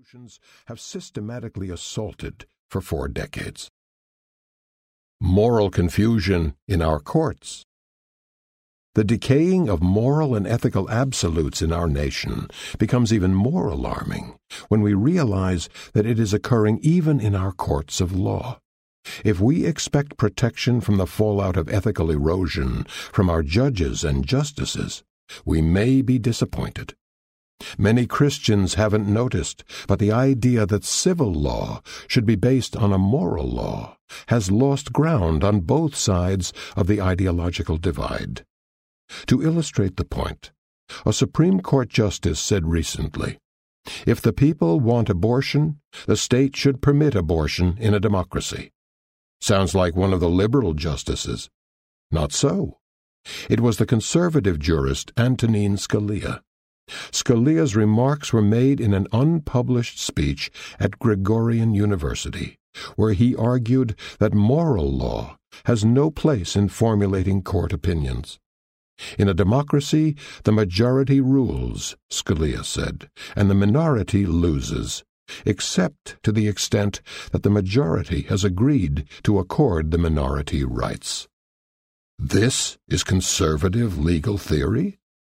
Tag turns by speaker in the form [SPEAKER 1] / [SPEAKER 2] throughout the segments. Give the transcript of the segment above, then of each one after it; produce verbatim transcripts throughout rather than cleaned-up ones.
[SPEAKER 1] institutions have systematically assaulted for four decades. Moral confusion in our courts. The decaying of moral and ethical absolutes in our nation becomes even more alarming when we realize that it is occurring even in our courts of law. If we expect protection from the fallout of ethical erosion from our judges and justices, we may be disappointed. Many Christians haven't noticed, but the idea that civil law should be based on a moral law has lost ground on both sides of the ideological divide. To illustrate the point, a Supreme Court justice said recently, "If the people want abortion, the state should permit abortion in a democracy." Sounds like one of the liberal justices. Not so. It was the conservative jurist Antonin Scalia. Scalia's remarks were made in an unpublished speech at Gregorian University, where he argued that moral law has no place in formulating court opinions. In a democracy, the majority rules, Scalia said, and the minority loses, except to the extent that the majority has agreed to accord the minority rights. This is conservative legal theory?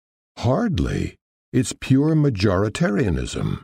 [SPEAKER 1] Hardly. It's pure majoritarianism.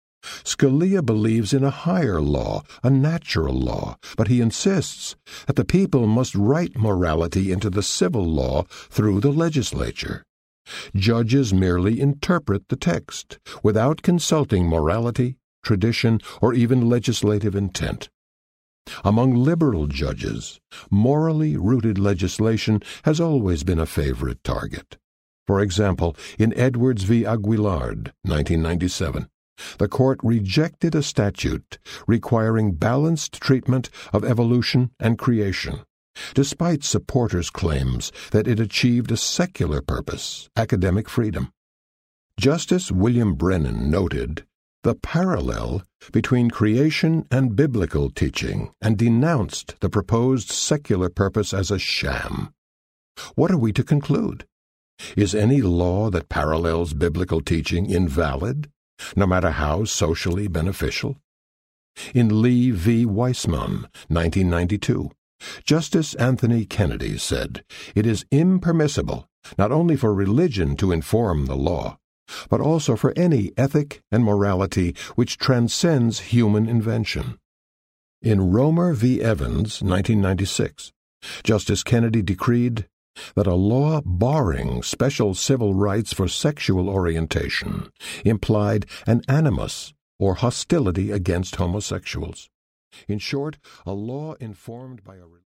[SPEAKER 1] Scalia believes in a higher law, a natural law, but he insists that the people must write morality into the civil law through the legislature. Judges merely interpret the text without consulting morality, tradition, or even legislative intent. Among liberal judges, morally rooted legislation has always been a favorite target. For example, in Edwards v. Aguilard, nineteen ninety-seven, the court rejected a statute requiring balanced treatment of evolution and creation, despite supporters' claims that it achieved a secular purpose, academic freedom. Justice William Brennan noted the parallel between creation and biblical teaching and denounced the proposed secular purpose as a sham. What are we to conclude? Is any law that parallels biblical teaching invalid, no matter how socially beneficial? In Lee v. Weissman, nineteen ninety-two, Justice Anthony Kennedy said, "It is impermissible not only for religion to inform the law, but also for any ethic and morality which transcends human invention." In Romer v. Evans, nineteen ninety-six, Justice Kennedy decreed that a law barring special civil rights for sexual orientation implied an animus or hostility against homosexuals. In short, a law informed by a